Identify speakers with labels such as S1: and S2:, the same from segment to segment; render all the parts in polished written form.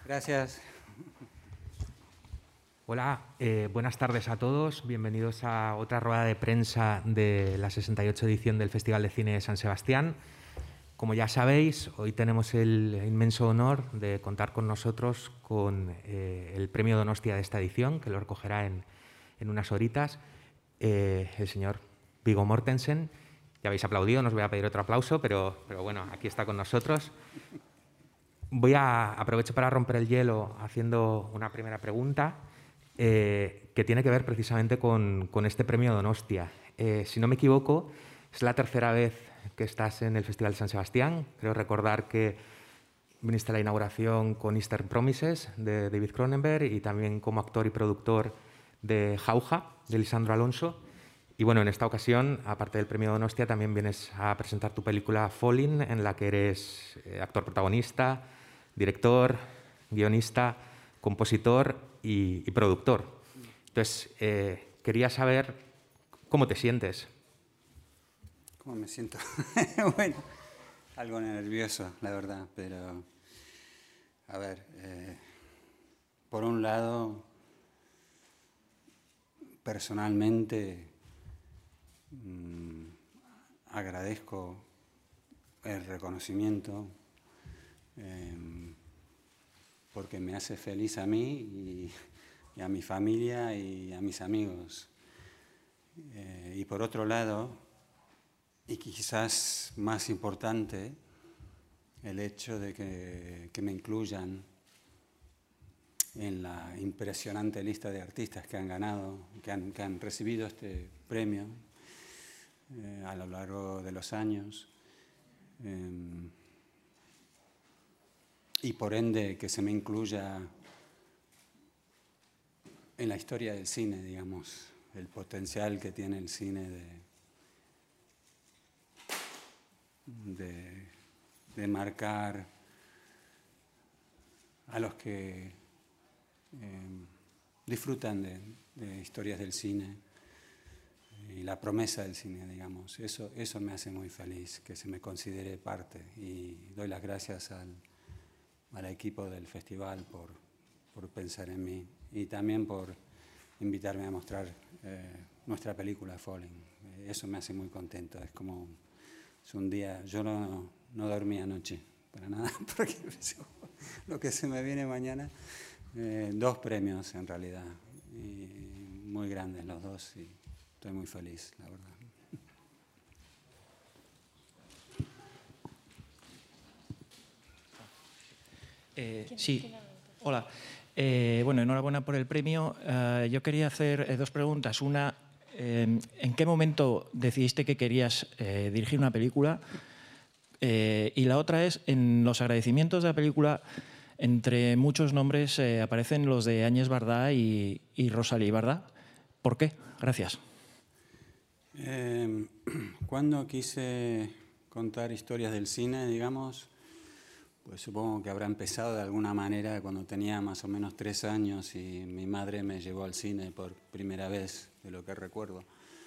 S1: Gracias.
S2: Hola, buenas tardes a todos. Bienvenidos a otra rueda de prensa de la 68 edición del Festival de Cine de San Sebastián. Como ya sabéis, hoy tenemos el inmenso honor de contar con nosotros con el premio Donostia de esta edición, que lo recogerá en unas horitas, el señor Viggo Mortensen. Ya habéis aplaudido, no os voy a pedir otro aplauso, pero bueno, aquí está con nosotros. Aprovecho para romper el hielo haciendo una primera pregunta que tiene que ver precisamente con este premio Donostia. Si no me equivoco, es la tercera vez que estás en el Festival de San Sebastián. Creo recordar que viniste a la inauguración con Eastern Promises de David Cronenberg y también como actor y productor de Jauja, de Lisandro Alonso. Y bueno, en esta ocasión, aparte del premio Donostia, también vienes a presentar tu película Falling, en la que eres actor protagonista, director, guionista, compositor y productor. Entonces, quería saber cómo te sientes.
S1: ¿Cómo me siento? Bueno, algo nervioso, la verdad, pero a ver, por un lado, personalmente agradezco el reconocimiento porque me hace feliz a mí y a mi familia y a mis amigos. Y por otro lado, y quizás más importante, el hecho de que me incluyan en la impresionante lista de artistas que han ganado, que han recibido este premio a lo largo de los años. Y por ende que se me incluya en la historia del cine, digamos, el potencial que tiene el cine de marcar a los que disfrutan de historias del cine y la promesa del cine, digamos. Eso me hace muy feliz, que se me considere parte, y doy las gracias al equipo del festival por pensar en mí y también por invitarme a mostrar nuestra película Falling. Eso me hace muy contento. Es un día, yo no dormí anoche para nada, porque lo que se me viene mañana, 2 premios en realidad, y muy grandes los dos, y estoy muy feliz, la verdad.
S3: Sí, hola. Bueno, enhorabuena por el premio. Yo quería hacer 2 preguntas. Una, ¿en qué momento decidiste que querías dirigir una película? Y la otra es, en los agradecimientos de la película, entre muchos nombres aparecen los de Áñez Bardá y Rosalía, ¿verdad? ¿Por qué? Gracias.
S1: Cuando quise contar historias del cine, digamos, pues supongo que habrá empezado de alguna manera cuando tenía más o menos 3 años y mi madre me llevó al cine por primera vez, de lo que recuerdo.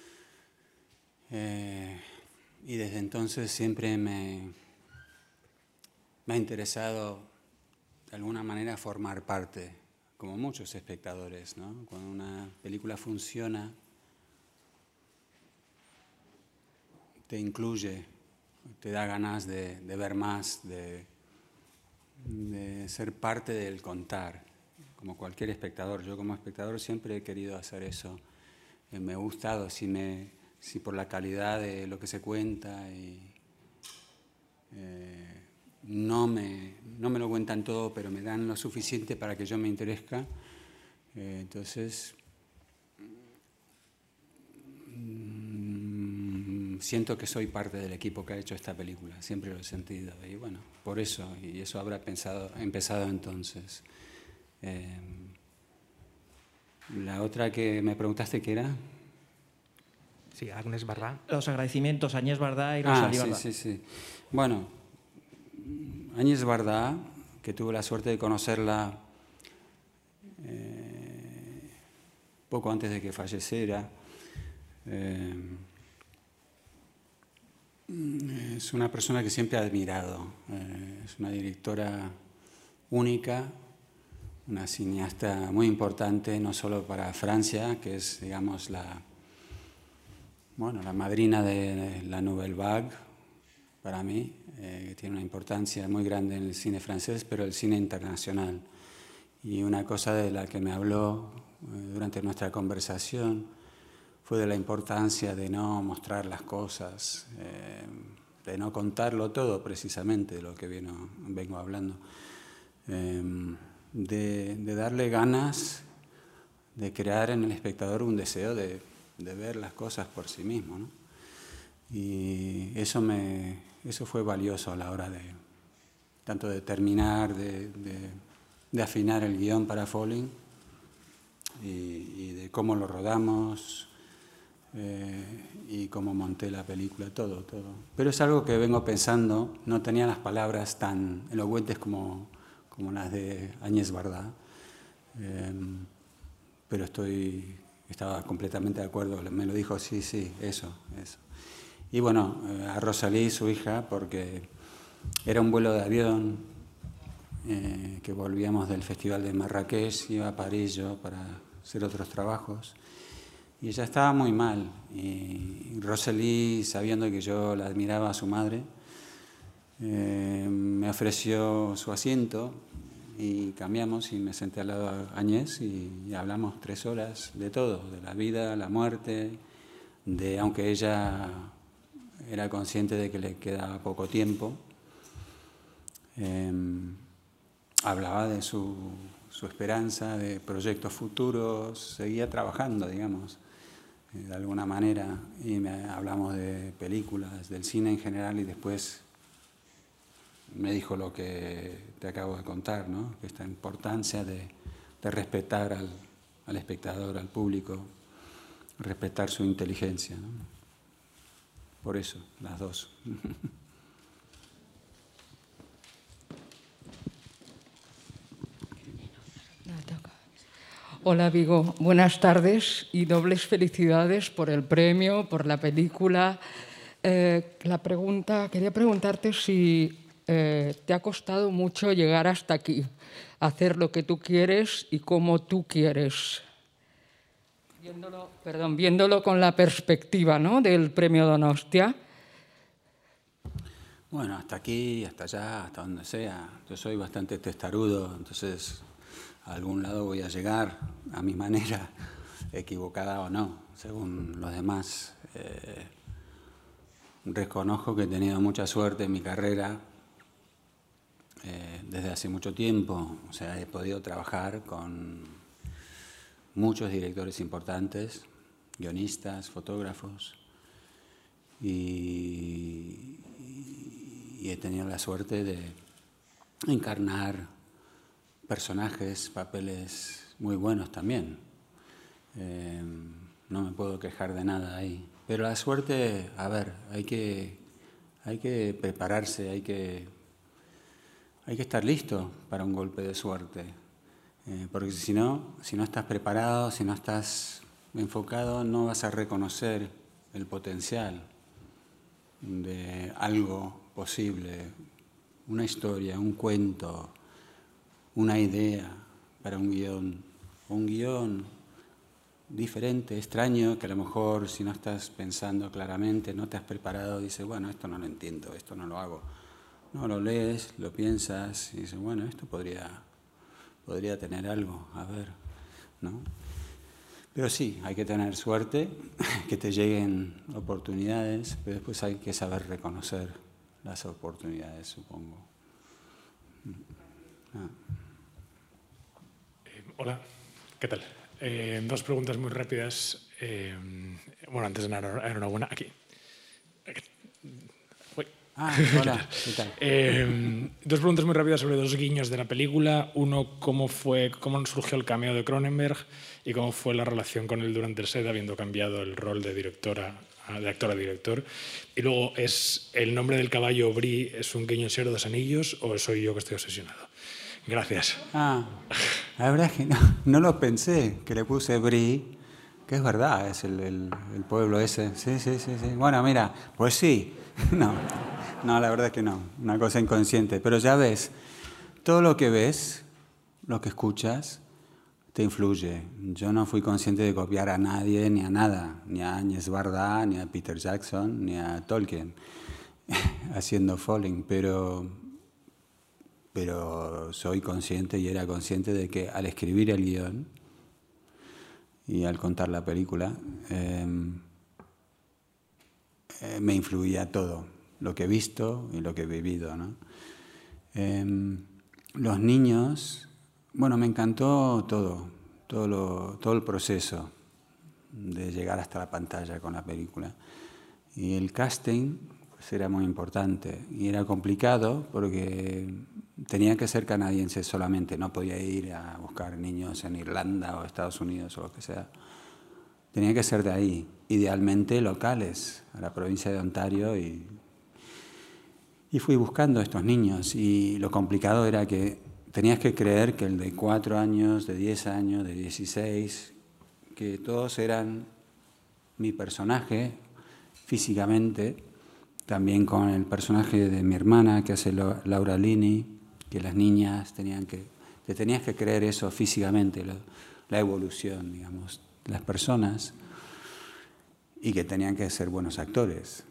S1: Y desde entonces siempre me ha interesado de alguna manera formar parte, como muchos espectadores, ¿no? Cuando una película funciona, te incluye, te da ganas de ver más, de ser parte del contar, como cualquier espectador. Yo como espectador siempre he querido hacer eso. Me ha gustado, si por la calidad de lo que se cuenta y no me lo cuentan todo, pero me dan lo suficiente para que yo me interese. Entonces siento que soy parte del equipo que ha hecho esta película, siempre lo he sentido, y bueno, por eso, y eso habrá empezado entonces. La otra que me preguntaste, ¿qué era?
S2: Sí, Áñez Bardá.
S3: Los agradecimientos a Áñez Bardá y Rosalía Bardá.
S1: Sí. Bueno, Áñez Bardá, que tuve la suerte de conocerla poco antes de que falleciera, es una persona que siempre he admirado. Es una directora única, una cineasta muy importante, no solo para Francia, que es, digamos, la madrina de la Nouvelle Vague, para mí, que tiene una importancia muy grande en el cine francés, pero el cine internacional. Y una cosa de la que me habló durante nuestra conversación fue de la importancia de no mostrar las cosas, de no contarlo todo, precisamente, de lo que vengo hablando, de darle ganas de crear en el espectador un deseo de ver las cosas por sí mismo, ¿no? Y eso fue valioso a la hora de tanto de terminar, de afinar el guión para Falling y de cómo lo rodamos y cómo monté la película, todo. Pero es algo que vengo pensando, no tenía las palabras tan elocuentes como las de Agnès Varda, pero estaba completamente de acuerdo, me lo dijo, sí, eso. Y bueno, a Rosalie, su hija, porque era un vuelo de avión, que volvíamos del Festival de Marrakech, iba a París yo para hacer otros trabajos, y ella estaba muy mal, y Rosalie, sabiendo que yo la admiraba a su madre, me ofreció su asiento, y cambiamos, y me senté al lado de Agnès, y hablamos 3 horas de todo, de la vida, la muerte, aunque ella era consciente de que le quedaba poco tiempo, hablaba de su esperanza, de proyectos futuros, seguía trabajando, digamos, de alguna manera, y hablamos de películas, del cine en general, y después me dijo lo que te acabo de contar, ¿no? Esta importancia de respetar al espectador, al público, respetar su inteligencia, ¿no? Por eso, las dos.
S4: Hola Viggo, buenas tardes y dobles felicidades por el premio, por la película. Quería preguntarte si te ha costado mucho llegar hasta aquí, hacer lo que tú quieres y como tú quieres. Viéndolo con la perspectiva, ¿no?, del premio Donostia.
S1: Bueno, hasta aquí, hasta allá, hasta donde sea. Yo soy bastante testarudo, entonces a algún lado voy a llegar a mi manera, equivocada o no, según los demás. Reconozco que he tenido mucha suerte en mi carrera desde hace mucho tiempo. O sea, he podido trabajar con muchos directores importantes, guionistas, fotógrafos, y he tenido la suerte de encarnar personajes, papeles muy buenos también. No me puedo quejar de nada ahí. Pero la suerte, a ver, hay que prepararse, hay que estar listo para un golpe de suerte. Porque si no estás preparado, si no estás enfocado, no vas a reconocer el potencial de algo posible, una historia, un cuento, una idea para un guión diferente, extraño, que a lo mejor si no estás pensando claramente, no te has preparado, dices, bueno, esto no lo entiendo, esto no lo hago. No, lo lees, lo piensas y dices, bueno, esto podría tener algo, a ver, ¿no? Pero sí, hay que tener suerte, que te lleguen oportunidades, pero después hay que saber reconocer las oportunidades, supongo.
S5: Hola, ¿qué tal? 2 preguntas muy rápidas. Bueno, antes de nada, enhorabuena. Aquí.
S1: Hola, ¿qué tal?
S5: 2 preguntas muy rápidas sobre 2 guiños de la película. Uno, cómo surgió el cameo de Cronenberg y cómo fue la relación con él durante el set, habiendo cambiado el rol de actor a director. Y luego, ¿es el nombre del caballo Brie es un guiño en Señor de los Anillos o soy yo que estoy obsesionado? Gracias.
S1: La verdad es que no lo pensé, que le puse Brie, que es verdad, es el pueblo ese. Sí. Bueno, mira, pues sí. No, la verdad es que no, una cosa inconsciente. Pero ya ves, todo lo que ves lo que escuchas te influye. Yo no fui consciente de copiar a nadie ni a nada, ni a Áñez Barda, ni a Peter Jackson, ni a Tolkien, haciendo Falling, pero soy consciente y era consciente de que al escribir el guión y al contar la película, me influía todo, lo que he visto y lo que he vivido, ¿no? Los niños, bueno, me encantó todo el proceso de llegar hasta la pantalla con la película. Y el casting pues, era muy importante y era complicado porque tenía que ser canadiense solamente, no podía ir a buscar niños en Irlanda o Estados Unidos o lo que sea. Tenía que ser de ahí, idealmente locales, a la provincia de Ontario, y fui buscando a estos niños, y lo complicado era que tenías que creer que el de 4 años, de 10 años, de 16, que todos eran mi personaje físicamente, también con el personaje de mi hermana que hace Laura Linney, que las niñas te tenías que creer eso físicamente, la evolución, digamos, de las personas, y que tenían que ser buenos actores.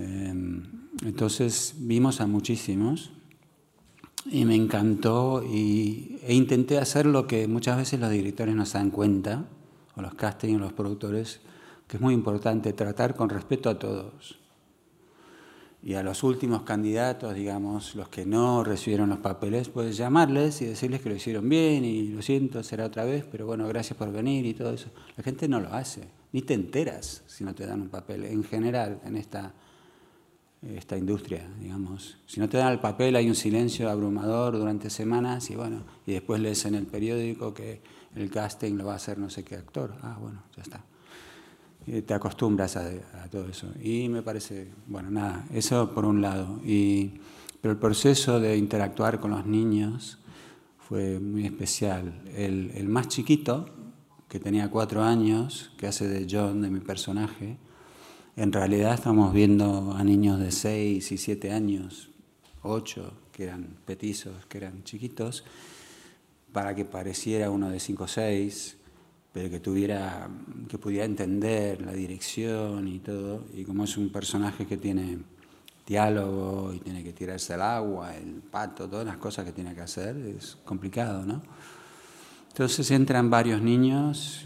S1: Entonces vimos a muchísimos y me encantó e intenté hacer lo que muchas veces los directores no se dan cuenta, o los castings o los productores, que es muy importante, tratar con respeto a todos. Y a los últimos candidatos, digamos, los que no recibieron los papeles, puedes llamarles y decirles que lo hicieron bien y lo siento, será otra vez, pero bueno, gracias por venir y todo eso. La gente no lo hace, ni te enteras si no te dan un papel, en general, en esta industria, digamos. Si no te dan el papel hay un silencio abrumador durante semanas y bueno, y después lees en el periódico que el casting lo va a hacer no sé qué actor. Ah, bueno, ya está. Y te acostumbras a todo eso. Y me parece, bueno, nada, eso por un lado. Pero el proceso de interactuar con los niños fue muy especial. El más chiquito, que tenía 4 años, que hace de John, de mi personaje, en realidad estamos viendo a niños de 6 y 7 años, 8, que eran petizos, que eran chiquitos, para que pareciera uno de 5 o 6, pero que pudiera entender la dirección y todo. Y como es un personaje que tiene diálogo y tiene que tirarse al agua, el pato, todas las cosas que tiene que hacer, es complicado, ¿no? Entonces entran varios niños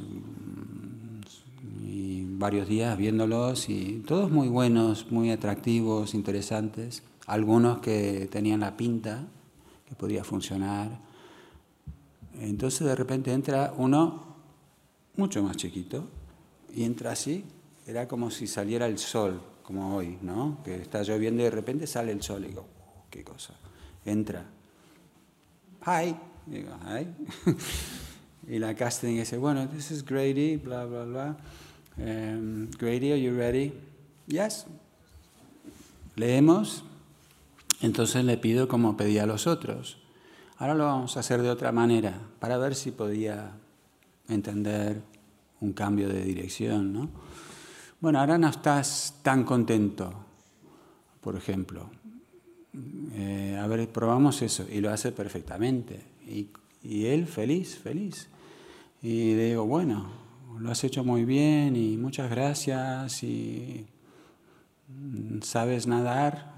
S1: y varios días viéndolos, y todos muy buenos, muy atractivos, interesantes. Algunos que tenían la pinta, que podía funcionar. Entonces de repente entra uno mucho más chiquito y entra así, era como si saliera el sol, como hoy, ¿no? Que está lloviendo y de repente sale el sol y digo, qué cosa. Entra. Hi. Y digo, hi. Y la casting dice, bueno, this is Grady, bla, bla, bla. Grady, are you ready? Yes. Leemos. Entonces le pido como pedía a los otros. Ahora lo vamos a hacer de otra manera, para ver si podía entender un cambio de dirección, ¿no? Bueno, ahora no estás tan contento, por ejemplo. A ver, probamos eso. Y lo hace perfectamente. Y él feliz. Y le digo, bueno, lo has hecho muy bien y muchas gracias y ¿sabes nadar?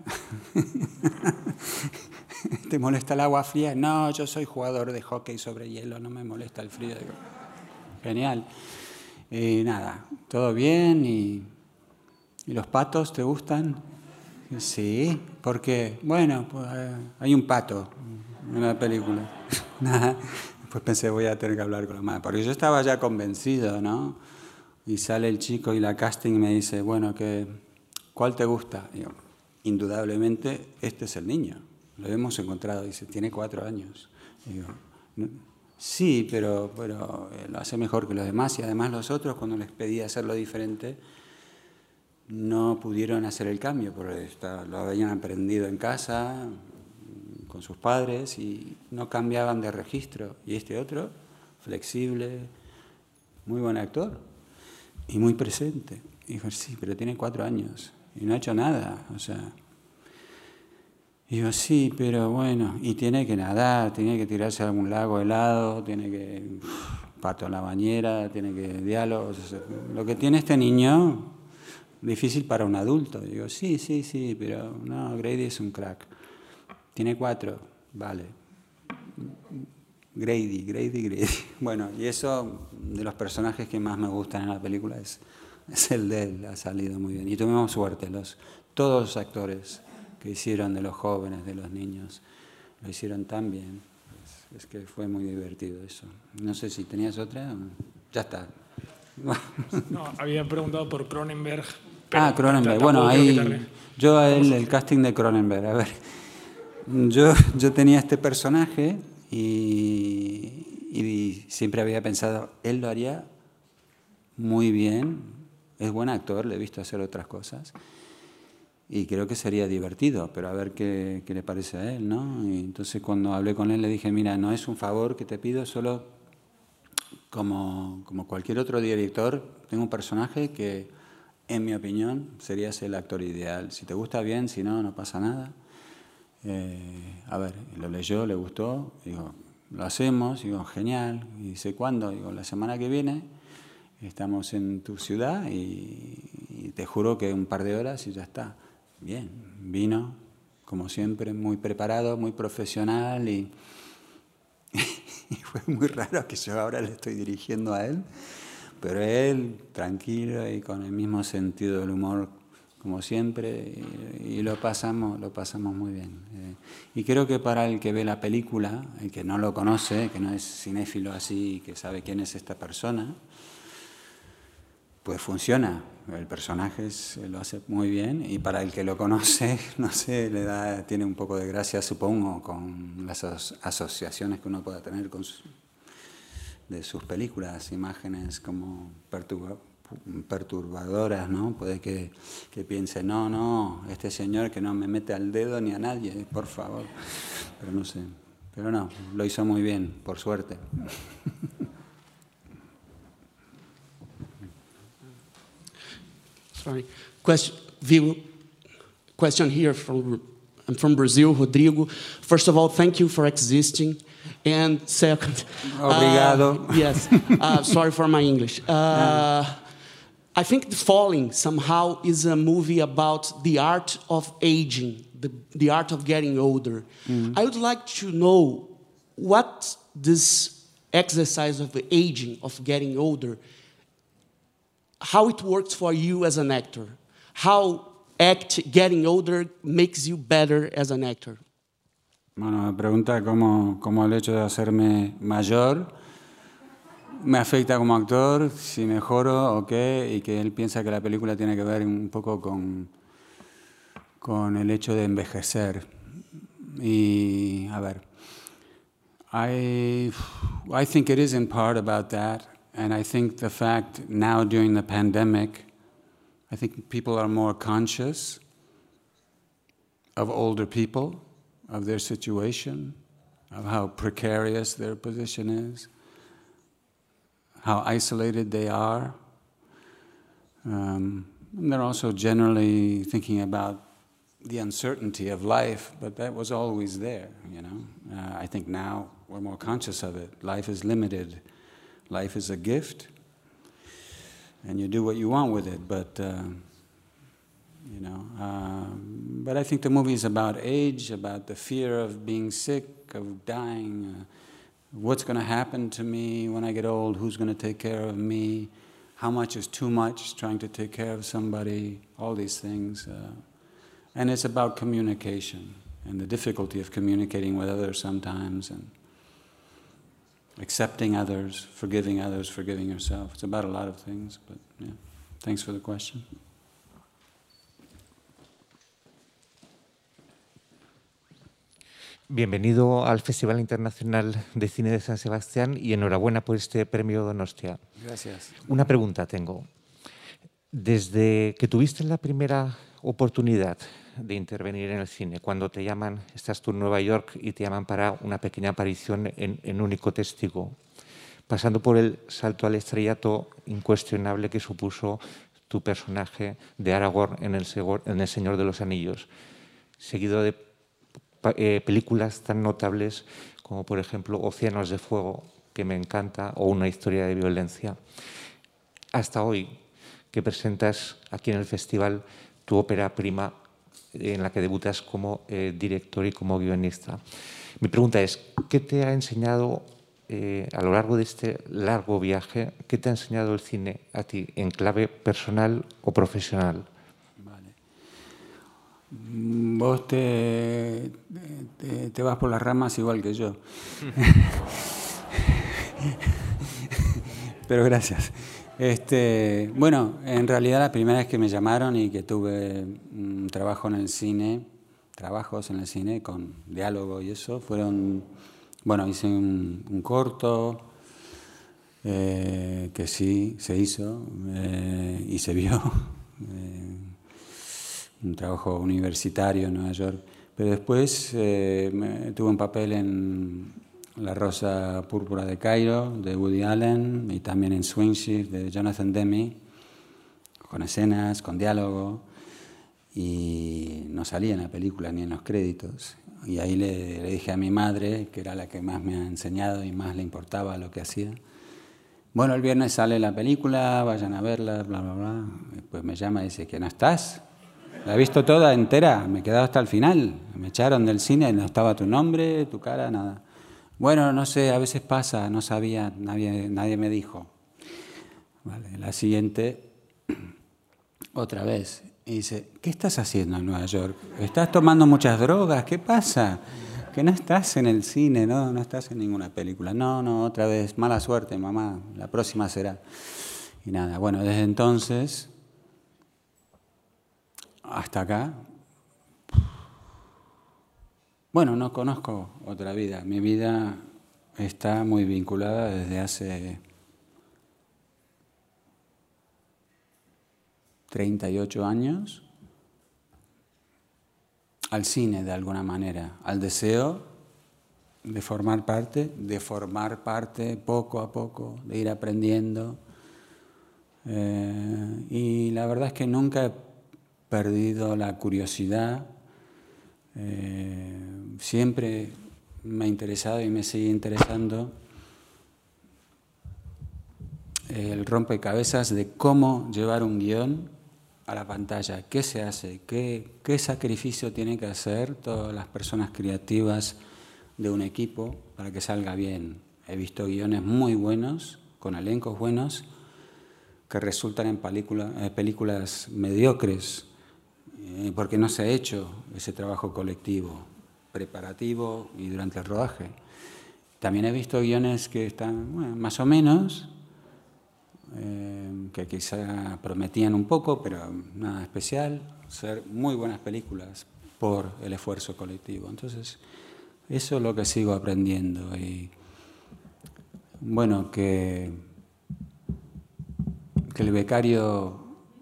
S1: ¿Te molesta el agua fría? No, yo soy jugador de hockey sobre hielo, no me molesta el frío. Digo, genial. Y nada, todo bien. ¿Y los patos te gustan? Sí, porque, bueno, pues, hay un pato en la película. Pues pensé, voy a tener que hablar con la madre, porque yo estaba ya convencido, ¿no? Y sale el chico y la casting me dice, bueno, ¿cuál te gusta? Y yo, indudablemente, este es el niño. Lo hemos encontrado, dice, tiene 4 años. Y digo, sí, pero lo hace mejor que los demás, y además los otros, cuando les pedí hacerlo diferente, no pudieron hacer el cambio, porque lo habían aprendido en casa, con sus padres, y no cambiaban de registro. Y este otro, flexible, muy buen actor, y muy presente. Y dijo, sí, pero tiene 4 años, y no ha hecho nada, o sea... Y digo, sí, pero bueno, y tiene que nadar, tiene que tirarse a algún lago helado, tiene que pato en la bañera, tiene que diálogos. Lo que tiene este niño, difícil para un adulto. Y digo, sí, pero no, Grady es un crack. Tiene 4, vale. Grady. Bueno, y eso, de los personajes que más me gustan en la película, es el de él, ha salido muy bien. Y tuvimos suerte, todos los actores que hicieron de los jóvenes, de los niños, lo hicieron tan bien. Es que fue muy divertido eso. No sé si tenías otra. Ya está.
S5: No, había preguntado por Cronenberg.
S1: Cronenberg. Bueno, ahí yo a él, el casting de Cronenberg. A ver, yo tenía este personaje y siempre había pensado, él lo haría muy bien. Es buen actor, le he visto hacer otras cosas. Y creo que sería divertido, pero a ver qué le parece a él, ¿no? Y entonces cuando hablé con él le dije, mira, no es un favor que te pido, solo como cualquier otro director, tengo un personaje que, en mi opinión, serías el actor ideal. Si te gusta bien, si no, no pasa nada. A ver, lo leyó, le gustó, digo, lo hacemos, digo, genial. Y dice, ¿cuándo? Digo, la semana que viene estamos en tu ciudad y te juro que un par de horas y ya está. Bien, vino, como siempre, muy preparado, muy profesional y fue muy raro que yo ahora le estoy dirigiendo a él, pero él, tranquilo y con el mismo sentido del humor como siempre, y lo pasamos muy bien. Y creo que para el que ve la película, el que no lo conoce, que no es cinéfilo así, que sabe quién es esta persona, pues funciona. El personaje lo hace muy bien y para el que lo conoce, no sé, tiene un poco de gracia, supongo, con las asociaciones que uno pueda tener de sus películas, imágenes como perturbadoras, ¿no? Puede que piense, no, este señor que no me mete al dedo ni a nadie, por favor. Pero no sé. Pero no, lo hizo muy bien, por suerte.
S6: Sorry. Question here I'm from Brazil, Rodrigo. First of all, thank you for existing. And second,
S1: obrigado.
S6: Yes, sorry for my English. I think The Falling somehow is a movie about the art of aging, the art of getting older. I would like to know what this exercise of aging, of getting older, how it works for you as an actor. How getting older makes you better as an actor.
S1: Bueno, me pregunta cómo el hecho de hacerme mayor me afecta como actor, si mejoro o qué, y que él piensa que la película tiene que ver un poco con el hecho de envejecer. Y, a ver, I think it is in part about that, and I think the fact now during the pandemic, I think people are more conscious of older people, of their situation, of how precarious their position is, how isolated they are. And they're also generally thinking about the uncertainty of life, but that was always there, you know. I think now we're more conscious of it. Life is limited. Life is a gift, and you do what you want with it, but you know. But I think the movie is about age, about the fear of being sick, of dying, what's going to happen to me when I get old, who's going to take care of me, how much is too much, trying to take care of somebody, all these things. And it's about communication and the difficulty of communicating with others sometimes, and accepting others, forgiving yourself. It's about a lot of things, but yeah. Thanks for the question.
S2: Bienvenido al Festival Internacional de Cine de San Sebastián y enhorabuena por este premio Donostia.
S1: Gracias.
S2: Una pregunta tengo. Desde que tuviste la primera oportunidad de intervenir en el cine, cuando te llaman, estás tú en Nueva York y te llaman para una pequeña aparición en Único Testigo, pasando por el salto al estrellato incuestionable que supuso tu personaje de Aragorn en El Señor de los Anillos, seguido de
S7: películas tan notables como, por ejemplo, Océanos de Fuego, que me encanta, o Una historia de violencia. Hasta hoy, que presentas aquí en el festival tu ópera prima, en la que debutas como director y como guionista. Mi pregunta es, ¿qué te ha enseñado a lo largo de este largo viaje, qué te ha enseñado el cine a ti, en clave personal o profesional?
S1: Vale. Vos te vas por las ramas igual que yo. Pero gracias. Bueno, en realidad la primera vez que me llamaron y que tuve un trabajo en el cine, trabajos en el cine con diálogo y eso, fueron, bueno, hice un corto que sí se hizo y se vio, un trabajo universitario en Nueva York, pero después tuve un papel en La Rosa Púrpura de Cairo, de Woody Allen, y también en Swing Shift, de Jonathan Demme, con escenas, con diálogo, y no salía en la película ni en los créditos. Y ahí le dije a mi madre, que era la que más me ha enseñado y más le importaba lo que hacía, bueno, el viernes sale la película, vayan a verla, bla, bla, bla. Después me llama y dice, ¿que no estás? La he visto toda entera, me he quedado hasta el final. Me echaron del cine, no estaba tu nombre, tu cara, nada. Bueno, no sé, a veces pasa, no sabía, nadie me dijo. Vale, la siguiente, otra vez, y dice, ¿qué estás haciendo en Nueva York? ¿Estás tomando muchas drogas? ¿Qué pasa? Que no estás en el cine, no estás en ninguna película. No, otra vez, mala suerte, mamá, la próxima será. Y nada, bueno, desde entonces hasta acá, bueno, no conozco otra vida. Mi vida está muy vinculada desde hace 38 años al cine de alguna manera, al deseo de formar parte poco a poco, de ir aprendiendo. Y la verdad es que nunca he perdido la curiosidad. Siempre me ha interesado y me sigue interesando el rompecabezas de cómo llevar un guión a la pantalla, qué se hace, qué sacrificio tienen que hacer todas las personas creativas de un equipo para que salga bien. He visto guiones muy buenos, con elencos buenos, que resultan en películas mediocres, porque no se ha hecho ese trabajo colectivo, preparativo y durante el rodaje. También he visto guiones que están más o menos, que quizá prometían un poco, pero nada especial, ser muy buenas películas por el esfuerzo colectivo. Entonces, eso es lo que sigo aprendiendo. Y bueno, que el becario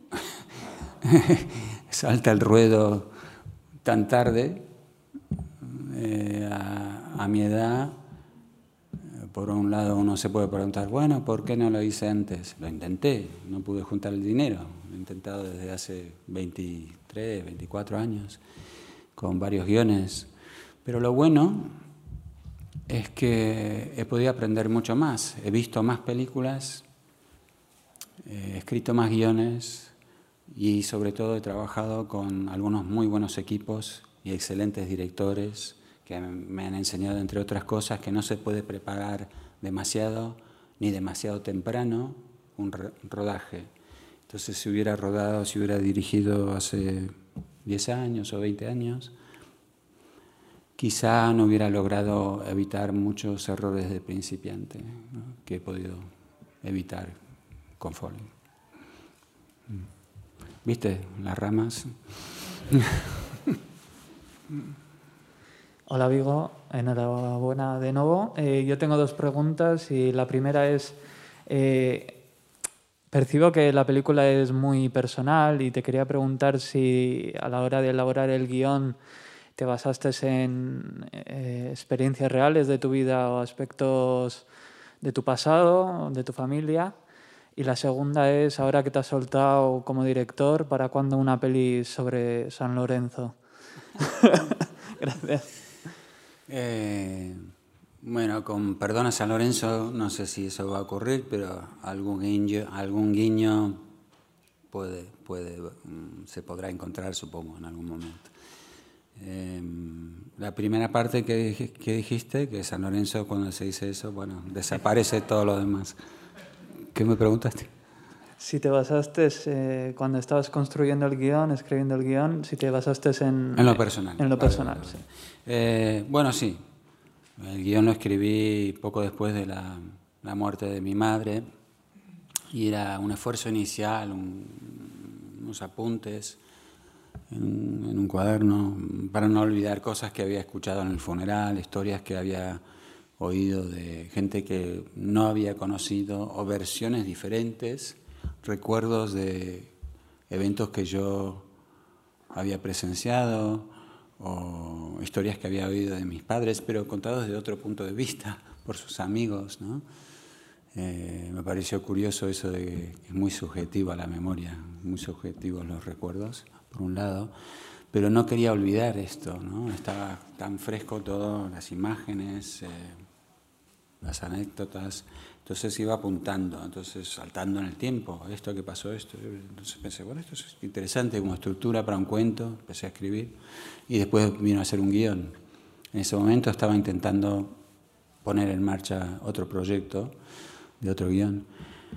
S1: salta al ruedo tan tarde, a mi edad. Por un lado uno se puede preguntar, bueno, ¿por qué no lo hice antes? Lo intenté, no pude juntar el dinero. Lo he intentado desde hace 23, 24 años, con varios guiones. Pero lo bueno es que he podido aprender mucho más. He visto más películas, he escrito más guiones y sobre todo he trabajado con algunos muy buenos equipos y excelentes directores que me han enseñado, entre otras cosas, que no se puede preparar demasiado ni demasiado temprano un rodaje. Entonces, si hubiera rodado, si hubiera dirigido hace 10 años o 20 años, quizá no hubiera logrado evitar muchos errores de principiante, ¿no?, que he podido evitar con Falling. ¿Viste las ramas?
S8: Hola Vigo, enhorabuena de nuevo. Yo tengo dos preguntas y la primera es, percibo que la película es muy personal y te quería preguntar si a la hora de elaborar el guión te basaste en experiencias reales de tu vida o aspectos de tu pasado, de tu familia. Y la segunda es, ahora que te has soltado como director, ¿para cuándo una peli sobre San Lorenzo? Gracias.
S1: Bueno, con Perdona San Lorenzo, no sé si eso va a ocurrir, pero algún guiño se podrá encontrar, supongo, en algún momento. La primera parte que dijiste, que San Lorenzo, cuando se dice eso, bueno, desaparece todo lo demás. ¿Qué me preguntaste?
S8: Si te basaste, cuando estabas construyendo el guión, escribiendo el guión, si te basaste en
S1: lo personal.
S8: En lo personal,
S1: vale.
S8: sí.
S1: Bueno, sí. El guión lo escribí poco después de la muerte de mi madre y era un esfuerzo inicial, unos apuntes en un cuaderno para no olvidar cosas que había escuchado en el funeral, historias que había oído de gente que no había conocido o versiones diferentes, recuerdos de eventos que yo había presenciado o historias que había oído de mis padres, pero contados desde otro punto de vista, por sus amigos, ¿no? Me pareció curioso eso de que es muy subjetivo a la memoria, muy subjetivo a los recuerdos, por un lado, pero no quería olvidar esto, ¿no? Estaba tan fresco todo, las imágenes, las anécdotas, entonces iba apuntando, entonces saltando en el tiempo, esto que pasó, esto. Entonces pensé, bueno, esto es interesante como estructura para un cuento, empecé a escribir y después vino a hacer un guión. En ese momento estaba intentando poner en marcha otro proyecto de otro guión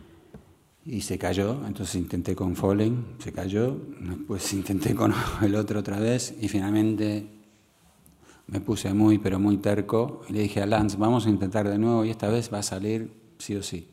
S1: y se cayó, entonces intenté con Fallen, se cayó, después intenté con el otro otra vez y finalmente me puse muy pero muy terco y le dije a Lance, vamos a intentar de nuevo y esta vez va a salir sí o sí.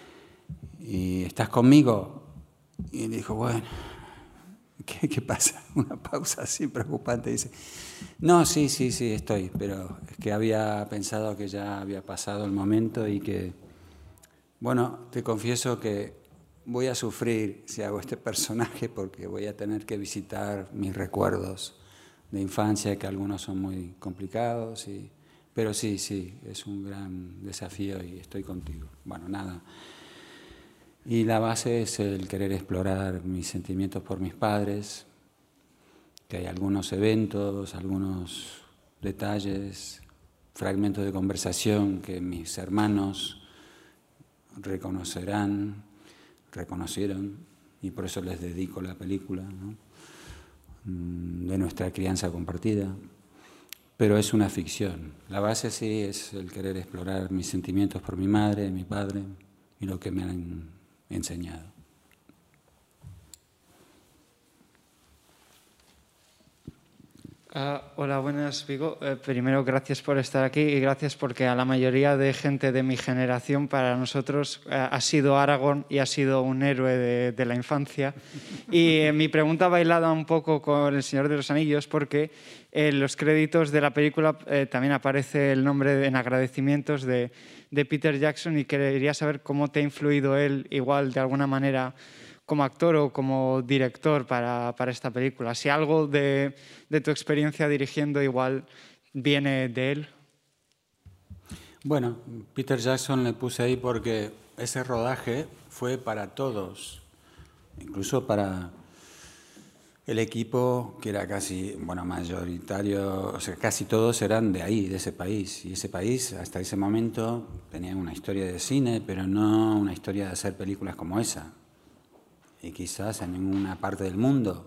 S1: ¿Y estás conmigo? Y él dijo, bueno, ¿qué pasa? Una pausa así preocupante. Dice, no, sí, estoy, pero es que había pensado que ya había pasado el momento y que, bueno, te confieso que voy a sufrir si hago este personaje porque voy a tener que visitar mis recuerdos de infancia, que algunos son muy complicados, pero sí, es un gran desafío y estoy contigo. Bueno, nada. Y la base es el querer explorar mis sentimientos por mis padres, que hay algunos eventos, algunos detalles, fragmentos de conversación que mis hermanos reconocieron, y por eso les dedico la película, ¿no? De nuestra crianza compartida. Pero es una ficción. La base sí es el querer explorar mis sentimientos por mi madre, mi padre y lo que me han enseñado.
S9: Hola, buenas, Vigo. Primero, gracias por estar aquí y gracias porque a la mayoría de gente de mi generación, para nosotros, ha sido Aragorn y ha sido un héroe de la infancia. Y mi pregunta va hilada un poco con El Señor de los Anillos porque en los créditos de la película también aparece el nombre en agradecimientos de Peter Jackson y quería saber cómo te ha influido él, igual de alguna manera, como actor o como director para esta película. Si algo de tu experiencia dirigiendo igual viene de él.
S1: Bueno, Peter Jackson le puse ahí porque ese rodaje fue para todos, incluso para el equipo que era casi, mayoritario, o sea, casi todos eran de ahí, de ese país. Y ese país, hasta ese momento, tenía una historia de cine, pero no una historia de hacer películas como esa. Y quizás en ninguna parte del mundo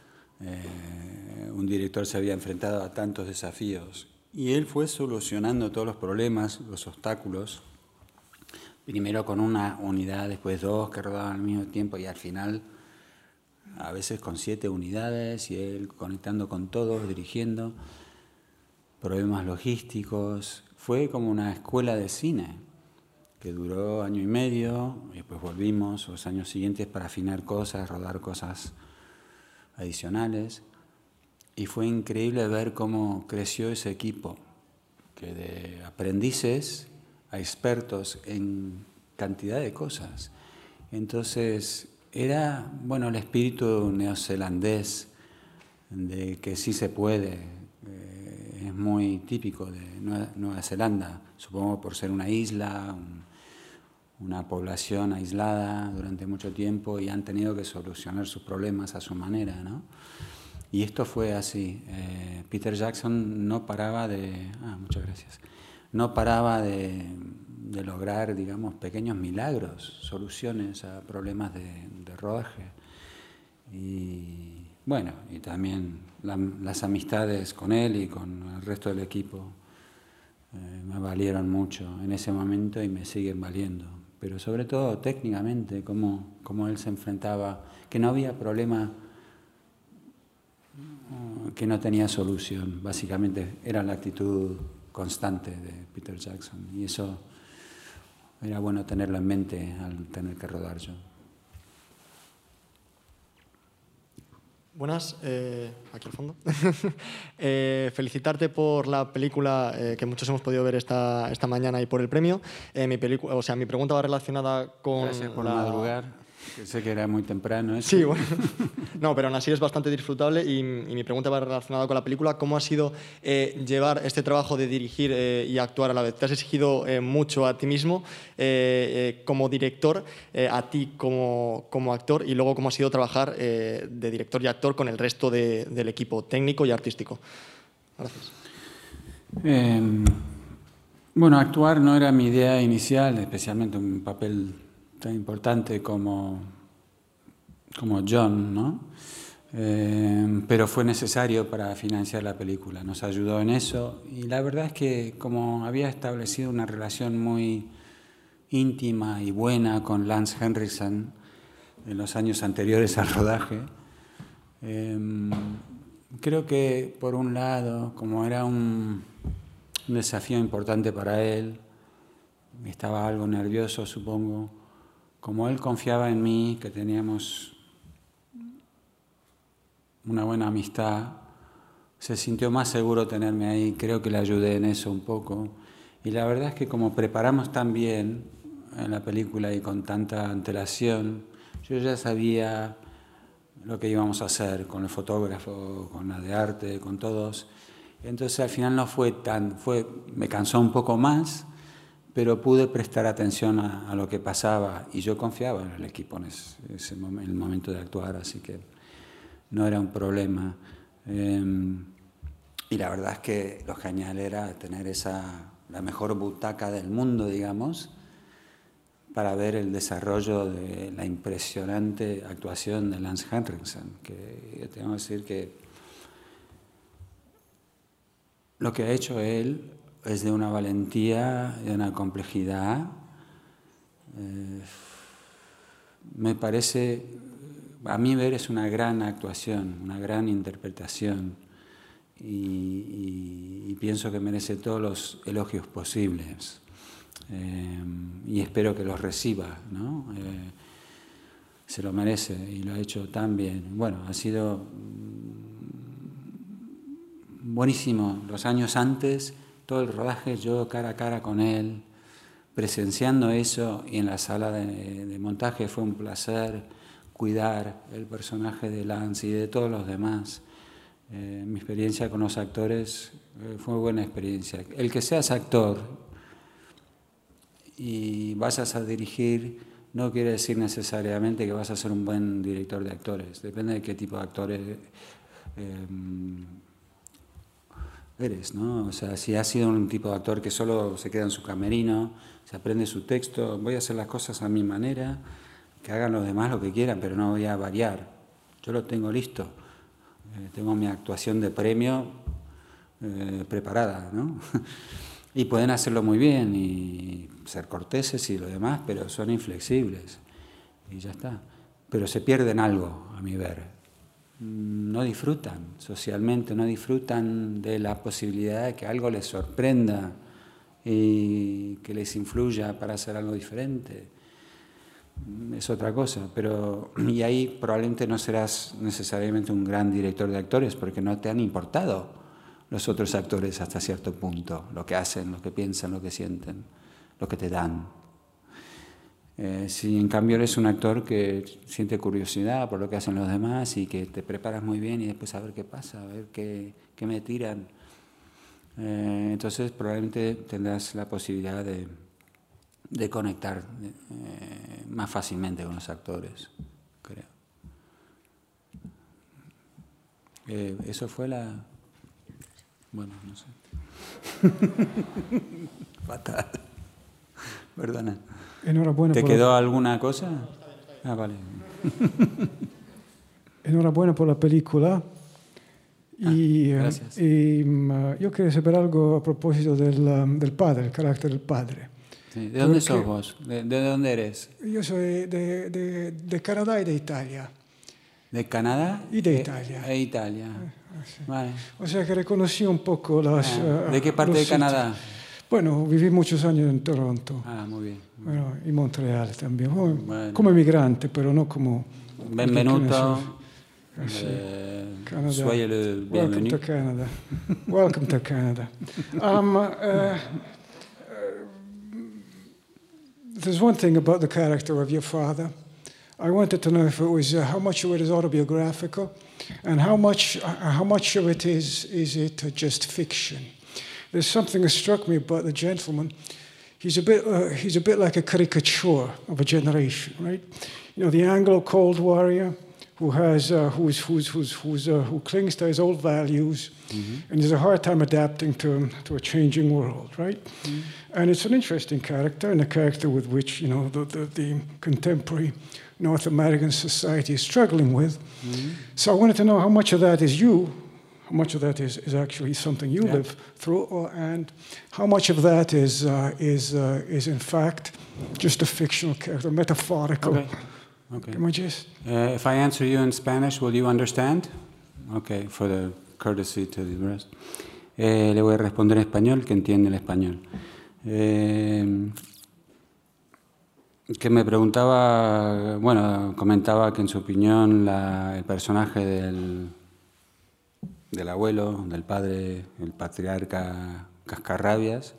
S1: un director se había enfrentado a tantos desafíos. Y él fue solucionando todos los problemas, los obstáculos, primero con una unidad, después dos que rodaban al mismo tiempo y al final a veces con 7 unidades y él conectando con todos, dirigiendo, problemas logísticos. Fue como una escuela de cine que duró 1 año y medio, y después volvimos los años siguientes para afinar cosas, rodar cosas adicionales. Y fue increíble ver cómo creció ese equipo, que de aprendices a expertos en cantidad de cosas. Entonces era, el espíritu neozelandés de que sí se puede, es muy típico de Nueva Zelanda, supongo por ser una isla, una población aislada durante mucho tiempo y han tenido que solucionar sus problemas a su manera, ¿no? Y esto fue así. Peter Jackson no paraba de... muchas gracias. No paraba de lograr, digamos, pequeños milagros, soluciones a problemas de rodaje. Y bueno, y también las amistades con él y con el resto del equipo me valieron mucho en ese momento y me siguen valiendo. Pero sobre todo técnicamente, cómo él se enfrentaba, que no había problema que no tenía solución. Básicamente era la actitud constante de Peter Jackson y eso era bueno tenerlo en mente al tener que rodar yo.
S10: Buenas, aquí al fondo. Felicitarte por la película que muchos hemos podido ver esta mañana y por el premio. Mi pregunta va relacionada con...
S1: Gracias por madrugar. Sé que era muy temprano eso.
S10: Sí, bueno. No, pero aún así es bastante disfrutable y mi pregunta va relacionada con la película. ¿Cómo ha sido llevar este trabajo de dirigir y actuar a la vez? ¿Te has exigido mucho a ti mismo como director, a ti como actor y luego cómo ha sido trabajar de director y actor con el resto del equipo técnico y artístico? Gracias.
S1: Bueno, actuar no era mi idea inicial, especialmente un papel tan importante como John, ¿no? Pero fue necesario para financiar la película, nos ayudó en eso y la verdad es que como había establecido una relación muy íntima y buena con Lance Henriksen en los años anteriores al rodaje, creo que por un lado, como era un desafío importante para él, estaba algo nervioso supongo, como él confiaba en mí, que teníamos una buena amistad, se sintió más seguro tenerme ahí, creo que le ayudé en eso un poco. Y la verdad es que como preparamos tan bien en la película y con tanta antelación, yo ya sabía lo que íbamos a hacer con el fotógrafo, con la de arte, con todos. Entonces al final no fue me cansó un poco más, pero pude prestar atención a lo que pasaba y yo confiaba en el equipo en el momento de actuar, así que no era un problema. Y la verdad es que lo genial era tener la mejor butaca del mundo, digamos, para ver el desarrollo de la impresionante actuación de Lance Henriksen, que tengo que decir que lo que ha hecho él es de una valentía, de una complejidad. Me parece, a mi ver, es una gran actuación, una gran interpretación y pienso que merece todos los elogios posibles y espero que los reciba, ¿no? Se lo merece y lo ha hecho tan bien. Bueno, ha sido buenísimo. Los años antes, todo el rodaje, yo cara a cara con él, presenciando eso, y en la sala de montaje fue un placer cuidar el personaje de Lance y de todos los demás. Mi experiencia con los actores fue una buena experiencia. El que seas actor y vayas a dirigir no quiere decir necesariamente que vas a ser un buen director de actores. Depende de qué tipo de actores eres, ¿no? O sea, si has sido un tipo de actor que solo se queda en su camerino, se aprende su texto, voy a hacer las cosas a mi manera, que hagan los demás lo que quieran, pero no voy a variar. Yo lo tengo listo. Tengo mi actuación de premio preparada, ¿no? Y pueden hacerlo muy bien y ser corteses y lo demás, pero son inflexibles y ya está. Pero se pierden algo, a mi ver. No disfrutan socialmente, no disfrutan de la posibilidad de que algo les sorprenda y que les influya para hacer algo diferente. Es otra cosa, y ahí probablemente no serás necesariamente un gran director de actores porque no te han importado los otros actores hasta cierto punto, lo que hacen, lo que piensan, lo que sienten, lo que te dan. Si en cambio eres un actor que siente curiosidad por lo que hacen los demás y que te preparas muy bien y después a ver qué pasa, a ver qué me tiran, entonces probablemente tendrás la posibilidad de conectar más fácilmente con los actores, creo. Eso fue la... Bueno, no sé. Fatal. Perdona.
S11: Enhorabuena.
S1: ¿Te quedó alguna cosa? Ah, vale.
S11: Enhorabuena por la película.
S1: Gracias.
S11: Yo quería saber algo a propósito del padre, el carácter del padre.
S1: Sí. ¿De dónde sos vos? ¿De dónde eres?
S11: Yo soy de Canadá y de Italia.
S1: ¿De Canadá?
S11: Y de Italia.
S1: E Italia.
S11: Sí.
S1: Vale.
S11: O sea que reconocí un poco las...
S1: ¿De qué parte de Canadá?
S11: Bueno, viví muchos años en Toronto.
S1: Ah, muy bien.
S11: Bueno, y Montreal también.
S1: Bueno.
S11: Como emigrante, pero no como...
S1: Benvenuto.
S11: Canada.
S1: Soyez le
S11: Welcome
S1: bienvenu.
S11: to Canada. Welcome to Canada. There's one thing about the character of your father. I wanted to know if it was how much of it is autobiographical, and how much of it is it just fiction. There's something that struck me about the gentleman. He's a bit like a caricature of a generation, right? You know, the Anglo-Cold warrior who clings to his old values, and has a hard time adapting to a changing world, right? And it's an interesting character, and a character with which, you know, the contemporary North American society is struggling with. So I wanted to know how much of that is you, how much of that is actually something you live through, and how much of that is in fact just a fictional character, metaphorical.
S1: Okay.
S11: Can I just?
S1: If I answer you in Spanish, will you understand? Okay, for the courtesy to the rest. Le voy a responder en español, que entiende el español. Que me preguntaba, bueno, comentaba que en su opinión el personaje del abuelo, del padre, el patriarca Cascarrabias,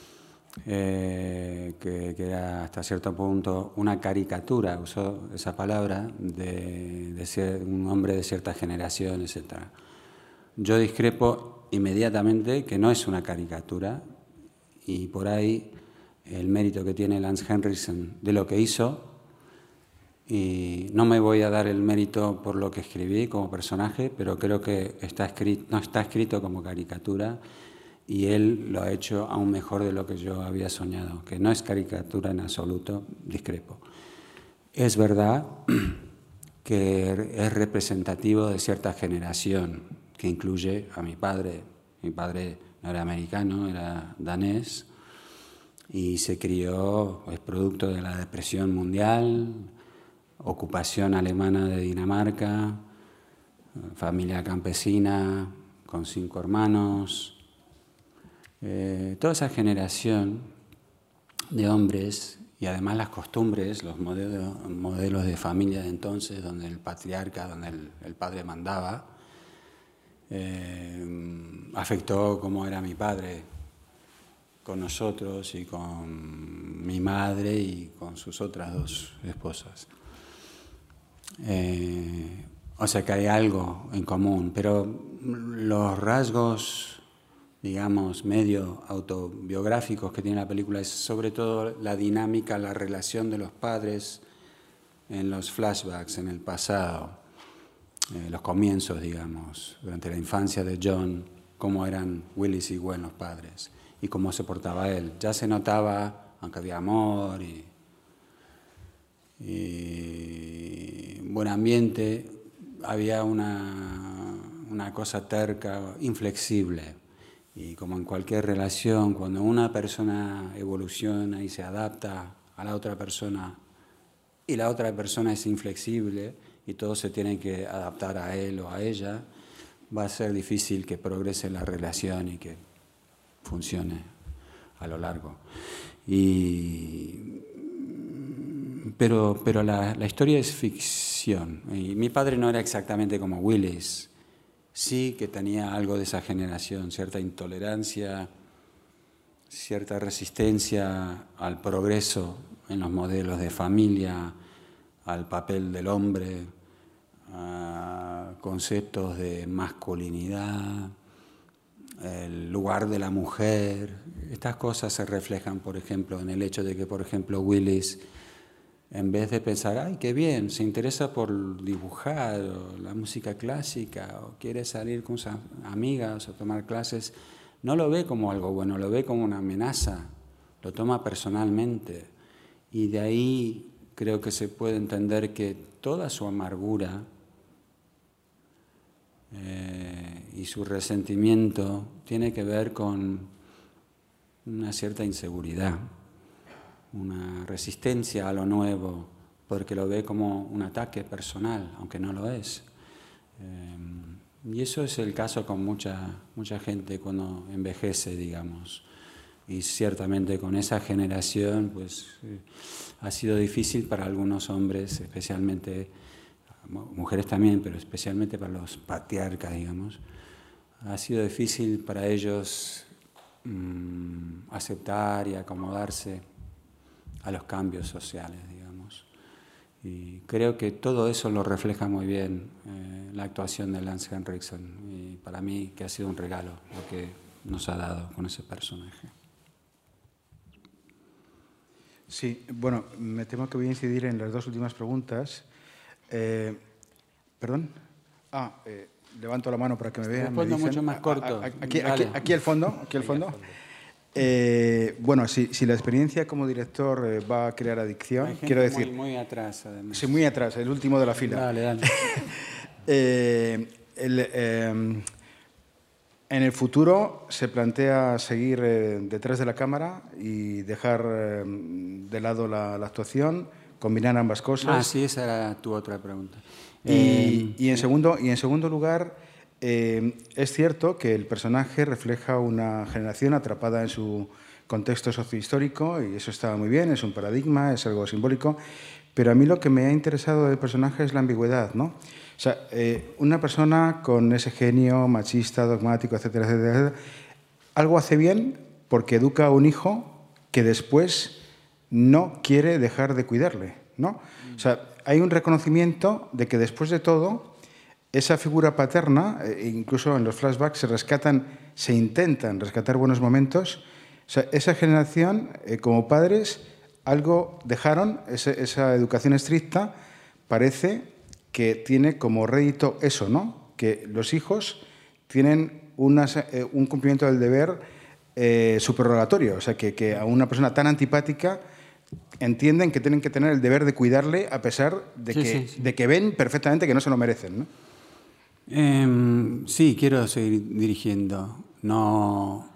S1: que era hasta cierto punto una caricatura, usó esa palabra, de ser un hombre de cierta generación, etc. Yo discrepo inmediatamente que no es una caricatura, y por ahí el mérito que tiene Lance Henriksen de lo que hizo, y no me voy a dar el mérito por lo que escribí como personaje, pero creo que no está escrito como caricatura, y él lo ha hecho aún mejor de lo que yo había soñado, que no es caricatura en absoluto, discrepo. Es verdad que es representativo de cierta generación, que incluye a mi padre. Mi padre no era americano, era danés, y se crió, es producto de la depresión mundial, ocupación alemana de Dinamarca, familia campesina, con 5 hermanos. Toda esa generación de hombres, y además las costumbres, los modelos de familia de entonces, donde el patriarca, donde el padre mandaba, afectó cómo era mi padre con nosotros y con mi madre y con sus otras 2 esposas. O sea que hay algo en común, pero los rasgos, digamos, medio autobiográficos que tiene la película es sobre todo la dinámica, la relación de los padres en los flashbacks, en el pasado, los comienzos, digamos, durante la infancia de John, cómo eran Willis y Gwen los padres y cómo se portaba él. Ya se notaba, aunque había amor y buen ambiente, había una cosa terca, inflexible. Y como en cualquier relación, cuando una persona evoluciona y se adapta a la otra persona y la otra persona es inflexible y todos se tienen que adaptar a él o a ella, va a ser difícil que progrese la relación y que funcione a lo largo. Pero la historia es ficción. Y mi padre no era exactamente como Willis. Sí que tenía algo de esa generación, cierta intolerancia, cierta resistencia al progreso en los modelos de familia, al papel del hombre, a conceptos de masculinidad, el lugar de la mujer. Estas cosas se reflejan, por ejemplo, en el hecho de que, por ejemplo, Willis en vez de pensar, ay, qué bien, se interesa por dibujar o la música clásica o quiere salir con sus amigas o tomar clases, no lo ve como algo bueno, lo ve como una amenaza, lo toma personalmente. Y de ahí creo que se puede entender que toda su amargura y su resentimiento tiene que ver con una cierta inseguridad, una resistencia a lo nuevo, porque lo ve como un ataque personal, aunque no lo es. Y eso es el caso con mucha gente cuando envejece, digamos. Y ciertamente con esa generación, pues ha sido difícil para algunos hombres, especialmente, mujeres también, pero especialmente para los patriarcas, digamos. Ha sido difícil para ellos aceptar y acomodarse a los cambios sociales, digamos. Y creo que todo eso lo refleja muy bien la actuación de Lance Henriksen. Y para mí que ha sido un regalo lo que nos ha dado con ese personaje.
S12: Sí, bueno, me temo que voy a incidir en las dos últimas preguntas. ¿Perdón? Levanto la mano para que me vean.
S1: Respondo mucho más corto.
S12: Aquí al fondo. Aquí al fondo. Bueno, si la experiencia como director va a crear adicción, quiero decir...
S1: Muy atrás, además.
S12: Sí, muy atrás, el último de la fila.
S1: Dale.
S12: En el futuro se plantea seguir detrás de la cámara y dejar de lado la actuación, combinar ambas cosas.
S1: Sí, esa era tu otra pregunta.
S12: Y en segundo lugar, es cierto que el personaje refleja una generación atrapada en su contexto sociohistórico y eso está muy bien, es un paradigma, es algo simbólico, pero a mí lo que me ha interesado del personaje es la ambigüedad, ¿no? O sea, una persona con ese genio machista, dogmático, etcétera, etcétera, etcétera, algo hace bien porque educa a un hijo que después no quiere dejar de cuidarle, ¿no? O sea, hay un reconocimiento de que después de todo, esa figura paterna, incluso en los flashbacks se intentan rescatar buenos momentos. O sea, esa generación, como padres, algo dejaron, esa educación estricta, parece que tiene como rédito eso, ¿no? Que los hijos tienen un cumplimiento del deber supererogatorio, o sea, que a una persona tan antipática entienden que tienen que tener el deber de cuidarle a pesar de que ven perfectamente que no se lo merecen, ¿no?
S1: Sí, quiero seguir dirigiendo, no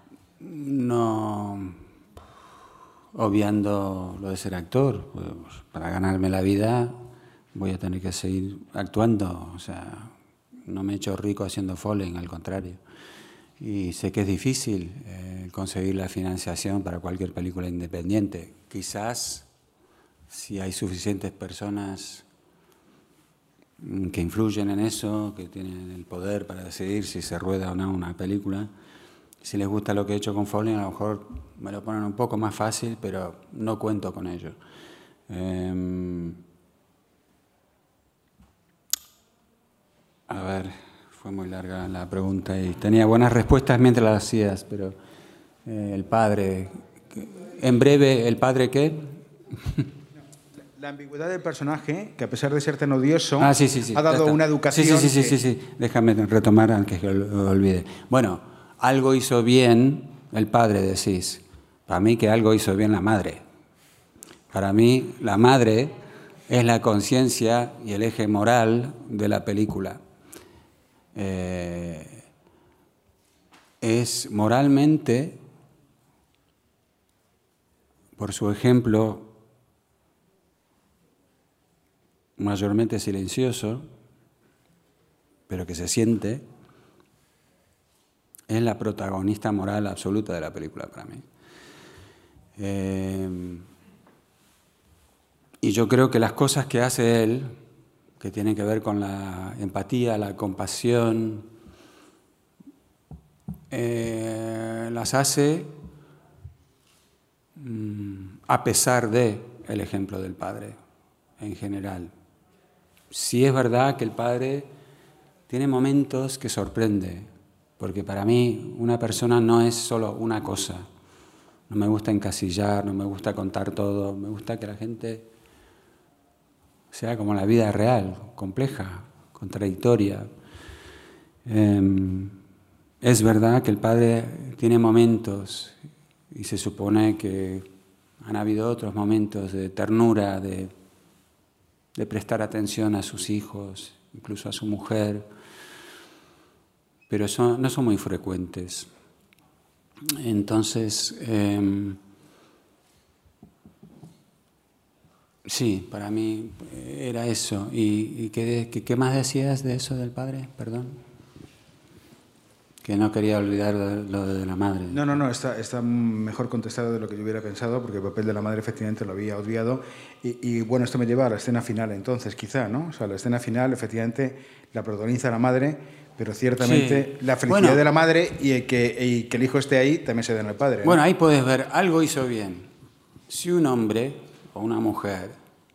S1: obviando lo de ser actor. Pues, para ganarme la vida voy a tener que seguir actuando, o sea, no me he hecho rico haciendo Fallen, al contrario. Y sé que es difícil conseguir la financiación para cualquier película independiente. Quizás, si hay suficientes personas que influyen en eso, que tienen el poder para decidir si se rueda o no una película, si les gusta lo que he hecho con Fallen, a lo mejor me lo ponen un poco más fácil, pero no cuento con ello. A ver, fue muy larga la pregunta y tenía buenas respuestas mientras las hacías, pero el padre, en breve, ¿el padre qué?
S12: La ambigüedad del personaje, que a pesar de ser tan odioso,
S1: sí,
S12: ha dado una educación...
S1: Sí, déjame retomar antes que lo olvide. Bueno, algo hizo bien el padre, decís. Para mí que algo hizo bien la madre. Para mí la madre es la conciencia y el eje moral de la película. Es moralmente, por su ejemplo, mayormente silencioso, pero que se siente, es la protagonista moral absoluta de la película para mí. Y yo creo que las cosas que hace él, que tienen que ver con la empatía, la compasión, las hace a pesar de el ejemplo del padre en general. Sí es verdad que el padre tiene momentos que sorprende, porque para mí una persona no es solo una cosa. No me gusta encasillar, no me gusta contar todo, me gusta que la gente sea como la vida real, compleja, contradictoria. Es verdad que el padre tiene momentos, y se supone que han habido otros momentos de ternura, de prestar atención a sus hijos, incluso a su mujer, pero no son muy frecuentes. Entonces, sí, para mí era eso. ¿Y qué más decías de eso del padre? Perdón. Que no quería olvidar lo de la madre.
S12: No, está mejor contestado de lo que yo hubiera pensado, porque el papel de la madre efectivamente lo había obviado. Y bueno, esto me lleva a la escena final entonces, quizá, ¿no? O sea, la escena final efectivamente la protagoniza la madre, pero ciertamente sí, la felicidad de la madre y que el hijo esté ahí también se da en el padre, ¿no?
S1: Bueno, ahí puedes ver, algo hizo bien. Si un hombre o una mujer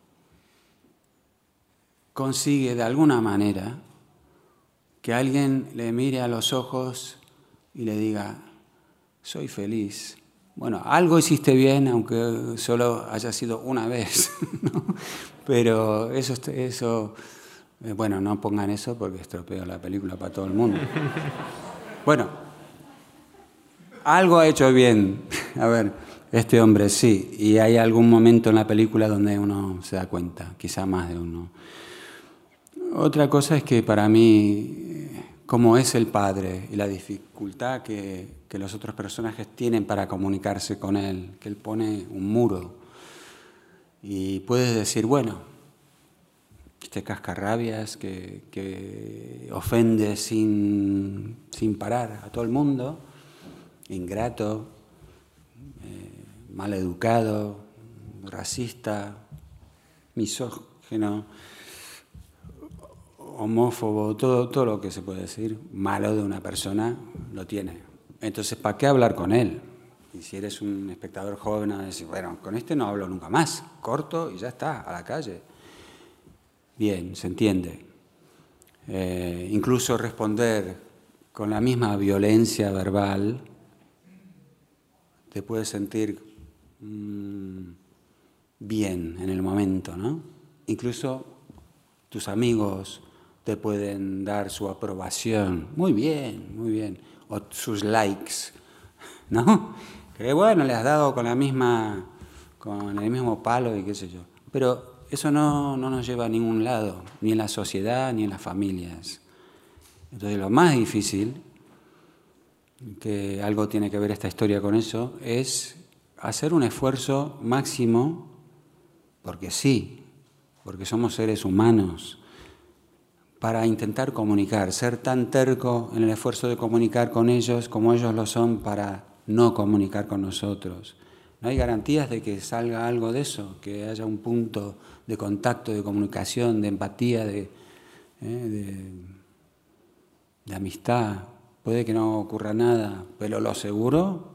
S1: consigue de alguna manera que alguien le mire a los ojos y le diga, soy feliz. Bueno, algo hiciste bien, aunque solo haya sido una vez, ¿no? Pero eso, bueno, no pongan eso porque estropeo la película para todo el mundo. Bueno, algo ha hecho bien. A ver, este hombre sí, y hay algún momento en la película donde uno se da cuenta, quizá más de uno. Otra cosa es que para mí, como es el padre y la dificultad que los otros personajes tienen para comunicarse con él, que él pone un muro y puedes decir, bueno, este cascarrabias que ofende sin parar a todo el mundo, ingrato, maleducado, racista, misógino, homófobo, todo lo que se puede decir malo de una persona lo tiene. Entonces, ¿para qué hablar con él? Y si eres un espectador joven, a decir, bueno, con este no hablo nunca más, corto y ya está, a la calle. Bien, se entiende. Incluso responder con la misma violencia verbal te puedes sentir bien en el momento, ¿no? Incluso tus amigos te pueden dar su aprobación. Muy bien, muy bien. O sus likes, ¿no? Que bueno, le has dado con el mismo palo y qué sé yo. Pero eso no nos lleva a ningún lado, ni en la sociedad, ni en las familias. Entonces lo más difícil, que algo tiene que ver esta historia con eso, es hacer un esfuerzo máximo, porque sí, porque somos seres humanos, para intentar comunicar, ser tan terco en el esfuerzo de comunicar con ellos como ellos lo son para no comunicar con nosotros. No hay garantías de que salga algo de eso, que haya un punto de contacto, de comunicación, de empatía, de amistad. Puede que no ocurra nada, pero lo seguro,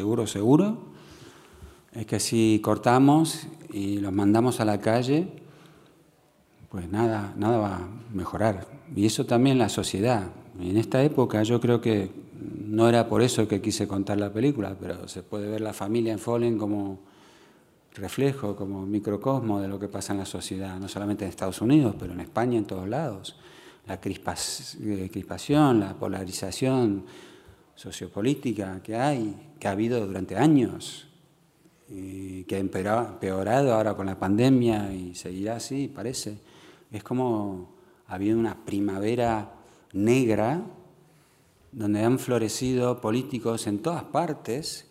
S1: es que si cortamos y los mandamos a la calle, pues nada va a mejorar. Y eso también la sociedad. En esta época yo creo que no era por eso que quise contar la película, pero se puede ver la familia en Fallen como reflejo, como microcosmo de lo que pasa en la sociedad, no solamente en Estados Unidos, pero en España, en todos lados. La crispación, la polarización sociopolítica que ha habido durante años, y que ha empeorado ahora con la pandemia y seguirá así, parece. Es como ha habido una primavera negra donde han florecido políticos en todas partes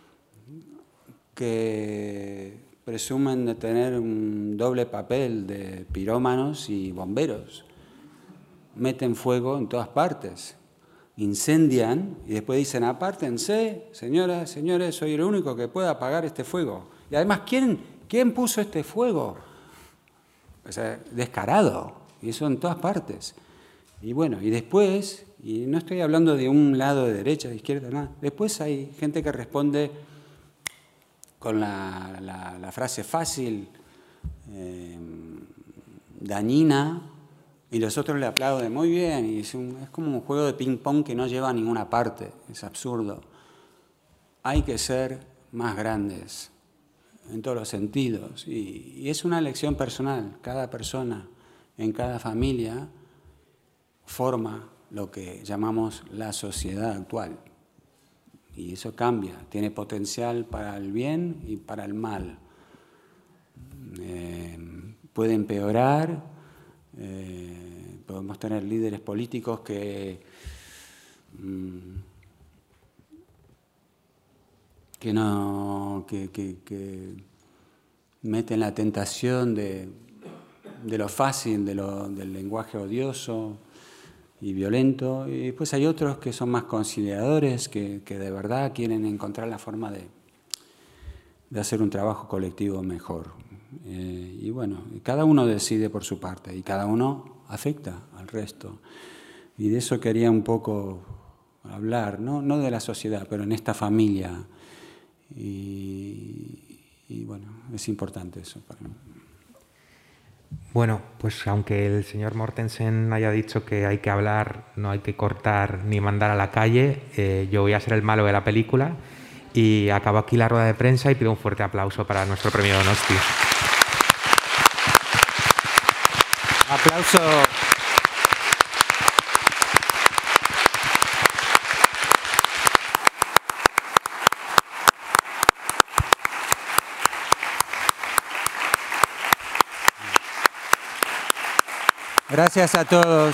S1: que presumen de tener un doble papel de pirómanos y bomberos. Meten fuego en todas partes, incendian y después dicen, apártense, señoras, señores, soy el único que puede apagar este fuego. Y además, ¿quién puso este fuego? O sea, descarado, y eso en todas partes. Y bueno, y después, y no estoy hablando de un lado de derecha, de izquierda, nada, después hay gente que responde con la frase fácil, dañina, y los otros le aplauden, muy bien, y es como un juego de ping-pong que no lleva a ninguna parte, es absurdo. Hay que ser más grandes, en todos los sentidos. Y es una elección personal. Cada persona en cada familia forma lo que llamamos la sociedad actual. Y eso cambia, tiene potencial para el bien y para el mal. Puede empeorar, podemos tener líderes políticos que meten la tentación de lo fácil, del lenguaje odioso y violento, y pues hay otros que son más conciliadores, que de verdad quieren encontrar la forma de hacer un trabajo colectivo mejor. Y bueno, cada uno decide por su parte y cada uno afecta al resto. Y de eso quería un poco hablar, no de la sociedad, pero en esta familia. Y bueno, es importante eso para mí.
S2: Bueno, pues aunque el señor Mortensen haya dicho que hay que hablar, no hay que cortar ni mandar a la calle, yo voy a ser el malo de la película y acabo aquí la rueda de prensa y pido un fuerte aplauso para nuestro premio Donosti.
S1: Aplauso. Gracias a todos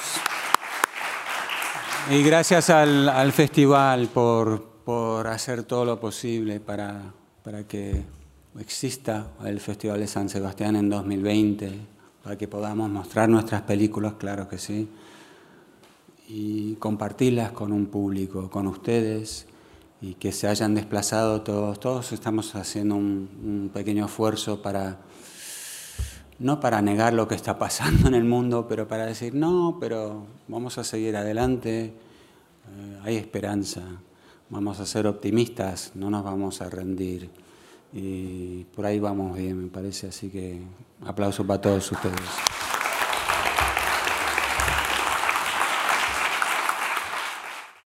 S1: y gracias al festival por hacer todo lo posible para que exista el Festival de San Sebastián en 2020, para que podamos mostrar nuestras películas, claro que sí, y compartirlas con un público, con ustedes, y que se hayan desplazado todos. Todos estamos haciendo un pequeño esfuerzo no para negar lo que está pasando en el mundo, pero para decir, no, pero vamos a seguir adelante, hay esperanza, vamos a ser optimistas, no nos vamos a rendir. Y por ahí vamos bien, me parece, así que aplauso para todos ustedes.